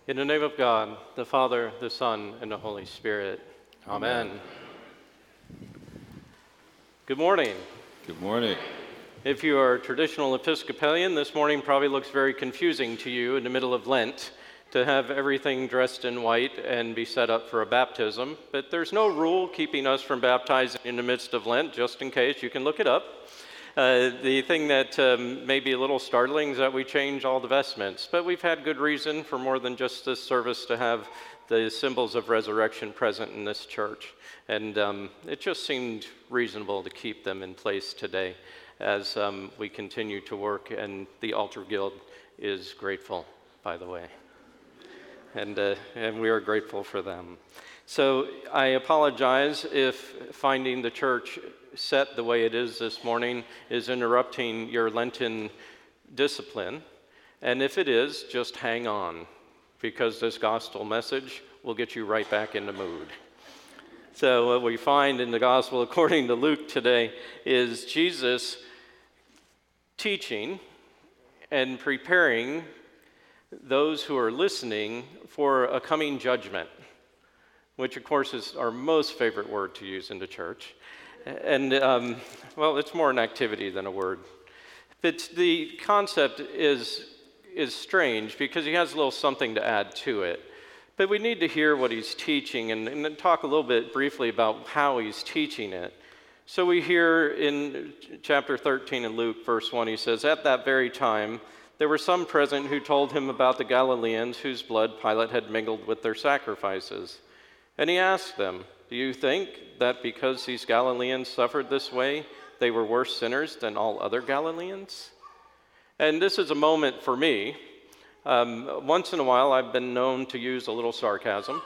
In the name of God, the Father, the Son, and the Holy Spirit. Amen. Good morning. Good morning. If you are a traditional Episcopalian, this morning probably looks very confusing to you in the middle of Lent to have everything dressed in white and be set up for a baptism. But there's no rule keeping us from baptizing in the midst of Lent, just in case. You can look it up. The thing that may be a little startling is that we change all the vestments, but we've had good reason for more than just this service to have the symbols of resurrection present in this church, and it just seemed reasonable to keep them in place today as we continue to work, and the Altar Guild is grateful, by the way, and we are grateful for them. So I apologize if finding the church set the way it is this morning is interrupting your Lenten discipline. And if it is, just hang on, because this gospel message will get you right back in the mood. So what we find in the gospel according to Luke today is Jesus teaching and preparing those who are listening for a coming judgment, which of course is our most favorite word to use in the church. And, well, it's more an activity than a word. But the concept is strange because he has a little something to add to it. But we need to hear what he's teaching and then talk a little bit briefly about how he's teaching it. So we hear in chapter 13 in Luke, verse 1, he says, "At that very time, there were some present who told him about the Galileans whose blood Pilate had mingled with their sacrifices. And he asked them, 'Do you think that because these Galileans suffered this way, they were worse sinners than all other Galileans?'" And this is a moment for me. Once in a while, I've been known to use a little sarcasm.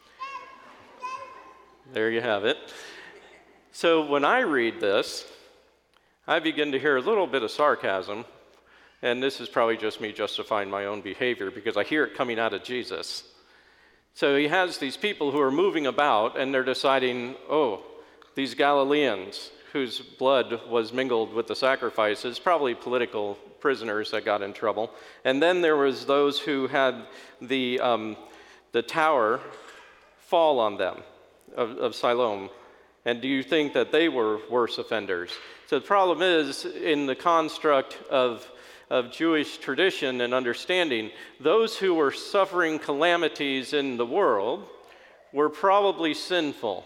There you have it. So when I read this, I begin to hear a little bit of sarcasm. And this is probably just me justifying my own behavior because I hear it coming out of Jesus. So he has these people who are moving about and they're deciding, oh, these Galileans whose blood was mingled with the sacrifices, probably political prisoners that got in trouble. And then there was those who had the tower fall on them of Siloam. And do you think that they were worse offenders? So the problem is in the construct of Jewish tradition and understanding, those who were suffering calamities in the world were probably sinful.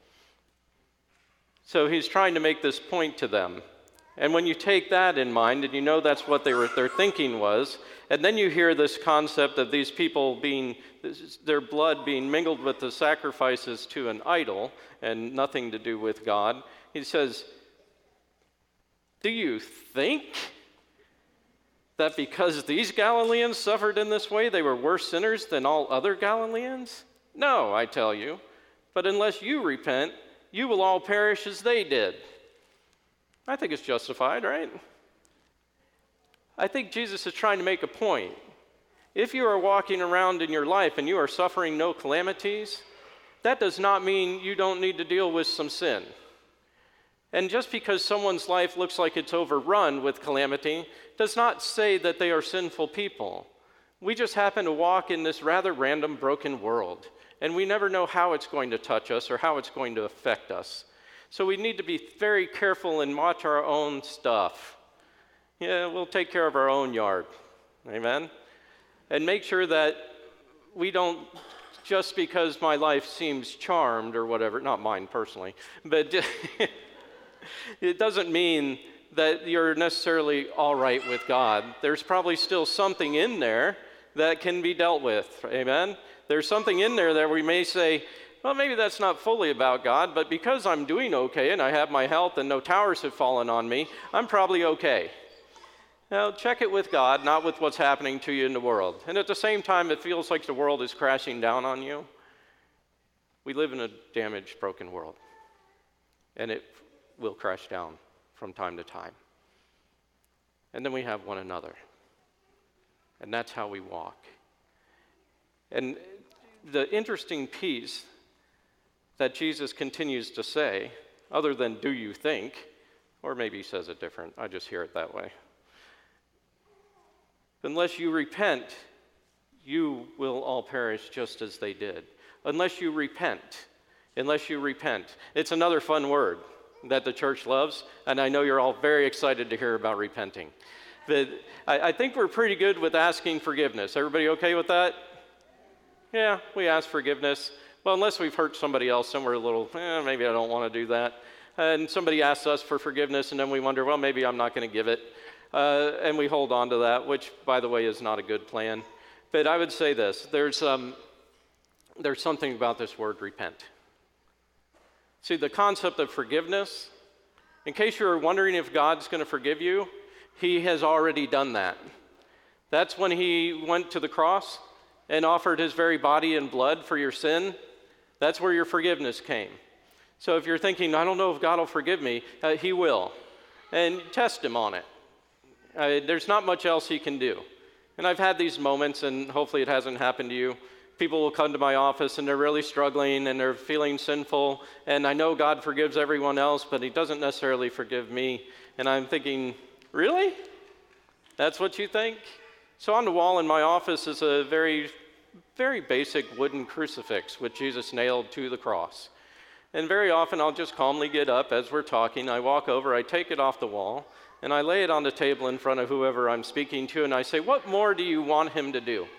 So he's trying to make this point to them. And when you take that in mind, and you know that's what their thinking was, and then you hear this concept of these people their blood being mingled with the sacrifices to an idol and nothing to do with God, he says, "Do you think that because these Galileans suffered in this way, they were worse sinners than all other Galileans? No, I tell you, but unless you repent, you will all perish as they did." I think it's justified, right? I think Jesus is trying to make a point. If you are walking around in your life and you are suffering no calamities, that does not mean you don't need to deal with some sin. And just because someone's life looks like it's overrun with calamity does not say that they are sinful people. We just happen to walk in this rather random, broken world, and we never know how it's going to touch us or how it's going to affect us. So we need to be very careful and watch our own stuff. Yeah, we'll take care of our own yard. Amen? And make sure that we don't, just because my life seems charmed or whatever, not mine personally, but it doesn't mean that you're necessarily all right with God. There's probably still something in there that can be dealt with. Amen? There's something in there that we may say, well, maybe that's not fully about God, but because I'm doing okay and I have my health and no towers have fallen on me, I'm probably okay. Now, check it with God, not with what's happening to you in the world. And at the same time, it feels like the world is crashing down on you. We live in a damaged, broken world, and it will crash down from time to time. And then we have one another, and that's how we walk. And the interesting piece that Jesus continues to say, other than "do you think," or maybe he says it different, I just hear it that way. Unless you repent, you will all perish just as they did, unless you repent. Unless you repent. It's another fun word that the church loves, and I know you're all very excited to hear about repenting. But I think we're pretty good with asking forgiveness. Everybody okay with that? Yeah, we ask forgiveness. Well, unless we've hurt somebody else, then we're a little, maybe I don't want to do that. And somebody asks us for forgiveness, and then we wonder, well, maybe I'm not going to give it. And we hold on to that, which, by the way, is not a good plan. But I would say this, there's something about this word repent. See, the concept of forgiveness, in case you're wondering if God's going to forgive you, he has already done that. That's when he went to the cross and offered his very body and blood for your sin. That's where your forgiveness came. So if you're thinking, I don't know if God will forgive me, he will. And test him on it. There's not much else he can do. And I've had these moments, and hopefully it hasn't happened to you. People will come to my office and they're really struggling and they're feeling sinful. And I know God forgives everyone else, but he doesn't necessarily forgive me. And I'm thinking, really? That's what you think? So on the wall in my office is a very, very basic wooden crucifix with Jesus nailed to the cross. And very often I'll just calmly get up as we're talking. I walk over, I take it off the wall, and I lay it on the table in front of whoever I'm speaking to, and I say, what more do you want him to do?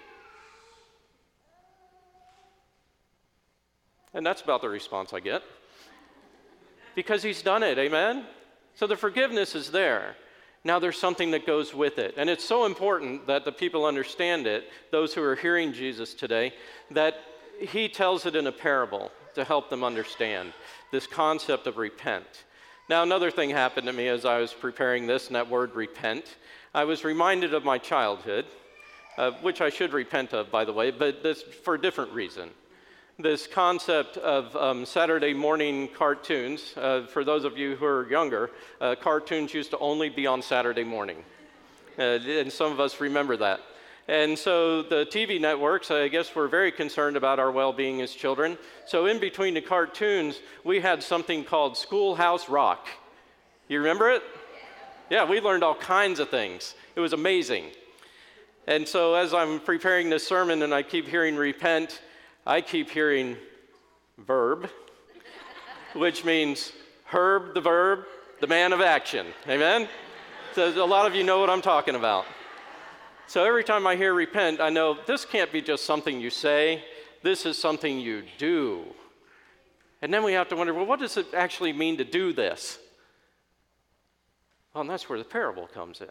And that's about the response I get. Because he's done it, amen? So the forgiveness is there. Now there's something that goes with it. And it's so important that the people understand it, those who are hearing Jesus today, that he tells it in a parable to help them understand this concept of repent. Now another thing happened to me as I was preparing this, and that word repent. I was reminded of my childhood, which I should repent of, by the way, but this for a different reason. This concept of Saturday morning cartoons. For those of you who are younger, cartoons used to only be on Saturday morning. And some of us remember that. And so the TV networks, I guess, were very concerned about our well-being as children. So in between the cartoons, we had something called Schoolhouse Rock. You remember it? Yeah, we learned all kinds of things. It was amazing. And so as I'm preparing this sermon and I keep hearing repent, I keep hearing verb, which means Herb the verb, the man of action. Amen? So a lot of you know what I'm talking about. So every time I hear repent, I know this can't be just something you say. This is something you do. And then we have to wonder, well, what does it actually mean to do this? Well, and that's where the parable comes in.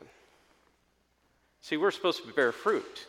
See, we're supposed to bear fruit.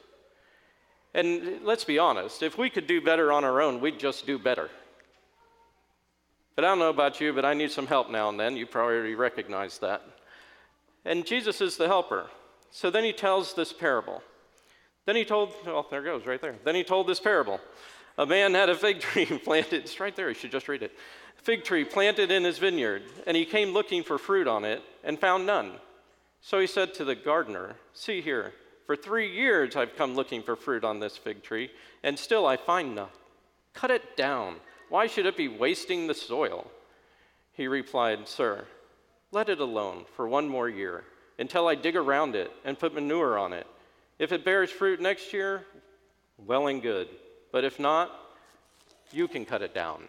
And let's be honest, if we could do better on our own, we'd just do better. But I don't know about you, but I need some help now and then. You probably already recognize that. And Jesus is the helper. So then he tells this parable. Then he told, oh, there it goes, right there. Then he told this parable. A man had a fig tree planted, it's right there, you should just read it. A fig tree planted in his vineyard, and he came looking for fruit on it and found none. So he said to the gardener, see here, for 3 years I've come looking for fruit on this fig tree, and still I find none. Cut it down. Why should it be wasting the soil? He replied, sir, let it alone for 1 more year, until I dig around it and put manure on it. If it bears fruit next year, well and good. But if not, you can cut it down.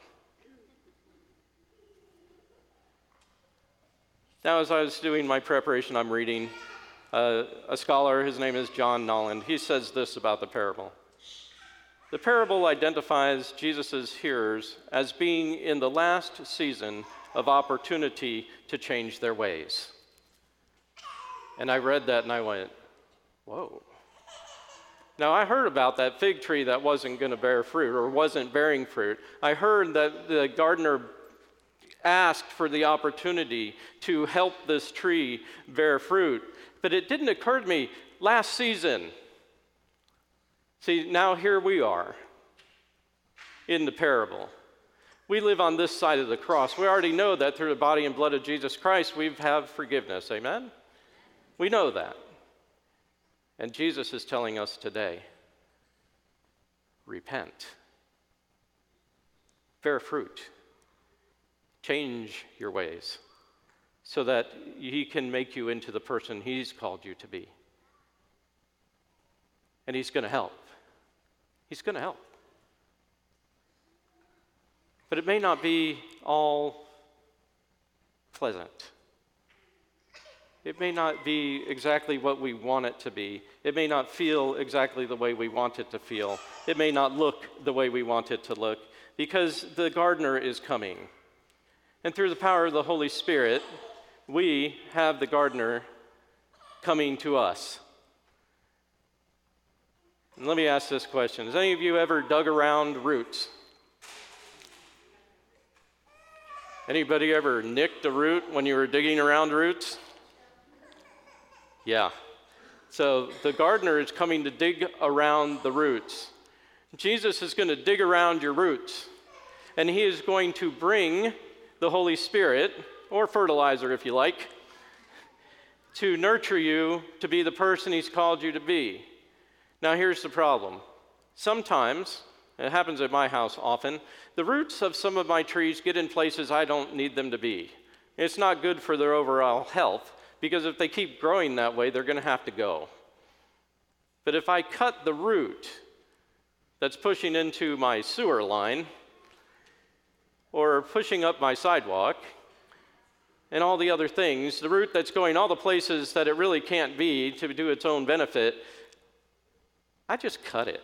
Now, as I was doing my preparation, I'm reading a scholar, his name is John Nolland. He says this about the parable. The parable identifies Jesus' hearers as being in the last season of opportunity to change their ways. And I read that and I went, whoa. Now, I heard about that fig tree that wasn't going to bear fruit or wasn't bearing fruit. I heard that the gardener asked for the opportunity to help this tree bear fruit. But it didn't occur to me last season. See, now here we are in the parable. We live on this side of the cross. We already know that through the body and blood of Jesus Christ, we have forgiveness. Amen? We know that. And Jesus is telling us today, repent. Bear fruit. Change your ways so that he can make you into the person he's called you to be. And he's going to help. He's going to help. But it may not be all pleasant. It may not be exactly what we want it to be. It may not feel exactly the way we want it to feel. It may not look the way we want it to look, because the gardener is coming. And through the power of the Holy Spirit, we have the gardener coming to us. And let me ask this question. Has any of you ever dug around roots? Anybody ever nicked a root when you were digging around roots? Yeah. So the gardener is coming to dig around the roots. Jesus is going to dig around your roots, and he is going to bring the Holy Spirit, or fertilizer if you like, to nurture you to be the person he's called you to be. Now here's the problem. Sometimes, and it happens at my house often, the roots of some of my trees get in places I don't need them to be. It's not good for their overall health, because if they keep growing that way, they're going to have to go. But if I cut the root that's pushing into my sewer line, or pushing up my sidewalk, and all the other things, the root that's going all the places that it really can't be to do its own benefit, I just cut it.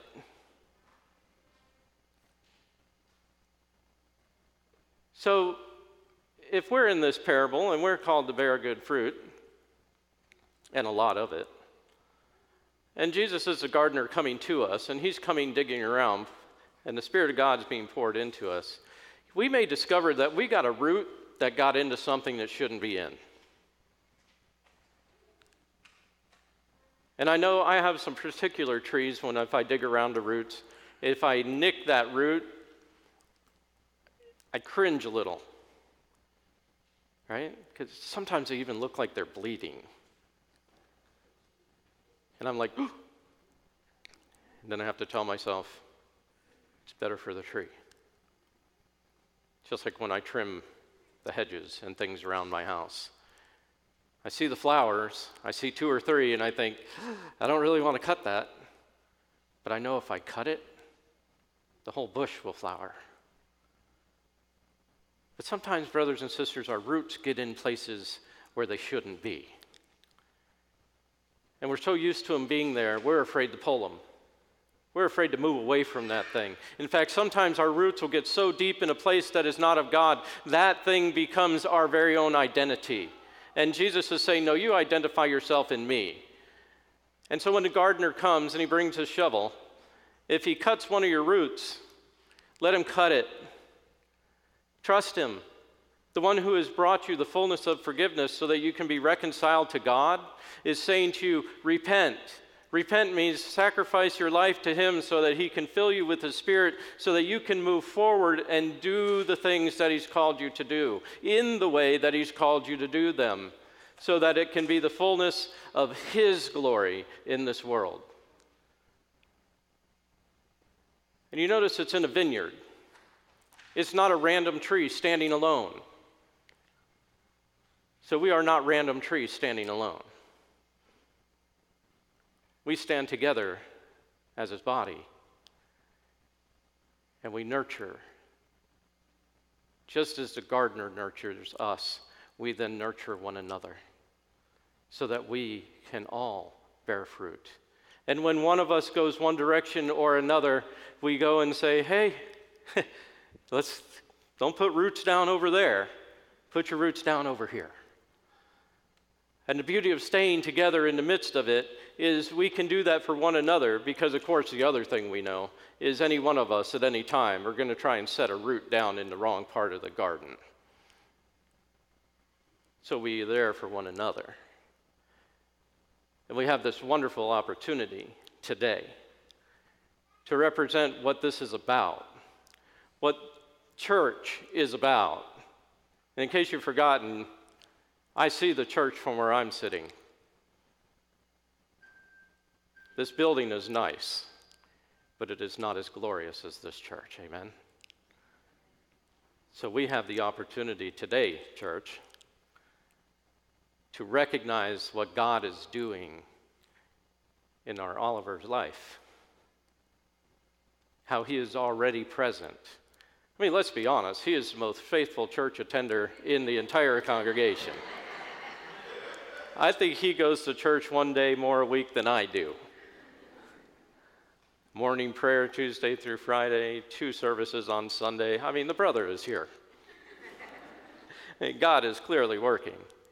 So, if we're in this parable and we're called to bear good fruit, and a lot of it, and Jesus is the gardener coming to us, and he's coming digging around, and the Spirit of God's being poured into us, we may discover that we got a root that got into something that shouldn't be in. And I know I have some particular trees when if I dig around the roots, if I nick that root, I cringe a little, right? Because sometimes they even look like they're bleeding. And I'm like, and then I have to tell myself, it's better for the tree. Just like when I trim the hedges and things around my house. I see the flowers, I see 2 or 3, and I think, I don't really want to cut that. But I know if I cut it, the whole bush will flower. But sometimes, brothers and sisters, our roots get in places where they shouldn't be. And we're so used to them being there, we're afraid to pull them. We're afraid to move away from that thing. In fact, sometimes our roots will get so deep in a place that is not of God, that thing becomes our very own identity. And Jesus is saying, no, you identify yourself in me. And so when the gardener comes and he brings his shovel, if he cuts one of your roots, let him cut it. Trust him. The one who has brought you the fullness of forgiveness so that you can be reconciled to God is saying to you, repent. Repent means sacrifice your life to him so that he can fill you with his Spirit so that you can move forward and do the things that he's called you to do in the way that he's called you to do them so that it can be the fullness of his glory in this world. And you notice it's in a vineyard. It's not a random tree standing alone. So we are not random trees standing alone. We stand together as his body, and we nurture. Just as the gardener nurtures us, we then nurture one another so that we can all bear fruit. And when one of us goes one direction or another, we go and say, hey, don't put roots down over there. Put your roots down over here. And the beauty of staying together in the midst of it is we can do that for one another because, of course, the other thing we know is any one of us at any time are going to try and set a root down in the wrong part of the garden. So we are there for one another. And we have this wonderful opportunity today to represent what this is about, what church is about. And in case you've forgotten, I see the church from where I'm sitting. This building is nice, but it is not as glorious as this church, amen? So we have the opportunity today, church, to recognize what God is doing in our Oliver's life. how he is already present. I mean, let's be honest, he is the most faithful church attender in the entire congregation. I think he goes to church one day more a week than I do. Morning prayer Tuesday through Friday, 2 services on Sunday. I mean, the brother is here. God is clearly working.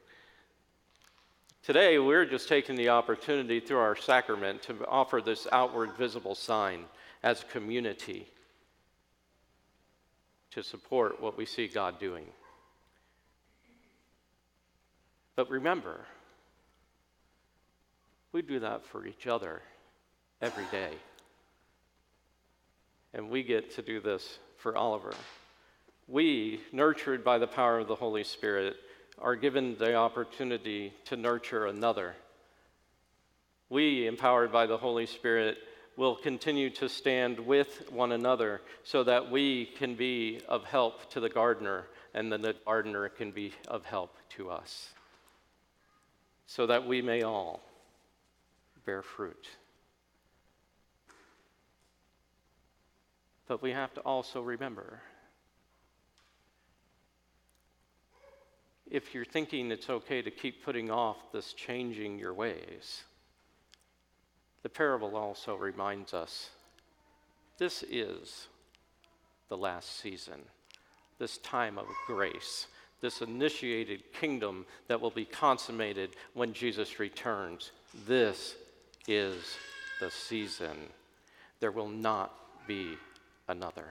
Today, we're just taking the opportunity through our sacrament to offer this outward visible sign as a community to support what we see God doing. But remember, we do that for each other every day. And we get to do this for Oliver. We, nurtured by the power of the Holy Spirit, are given the opportunity to nurture another. We, empowered by the Holy Spirit, will continue to stand with one another so that we can be of help to the gardener, and then the gardener can be of help to us, so that we may all bear fruit. But we have to also remember, if you're thinking it's okay to keep putting off this changing your ways, the parable also reminds us this is the last season, this time of grace, this initiated kingdom that will be consummated when Jesus returns. This is the season. There will not be another.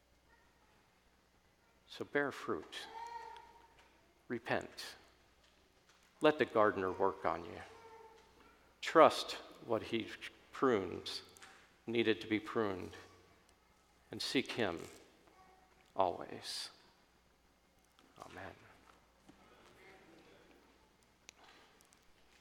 So bear fruit. Repent. Let the gardener work on you. Trust what he prunes needed to be pruned, and seek him always. Amen.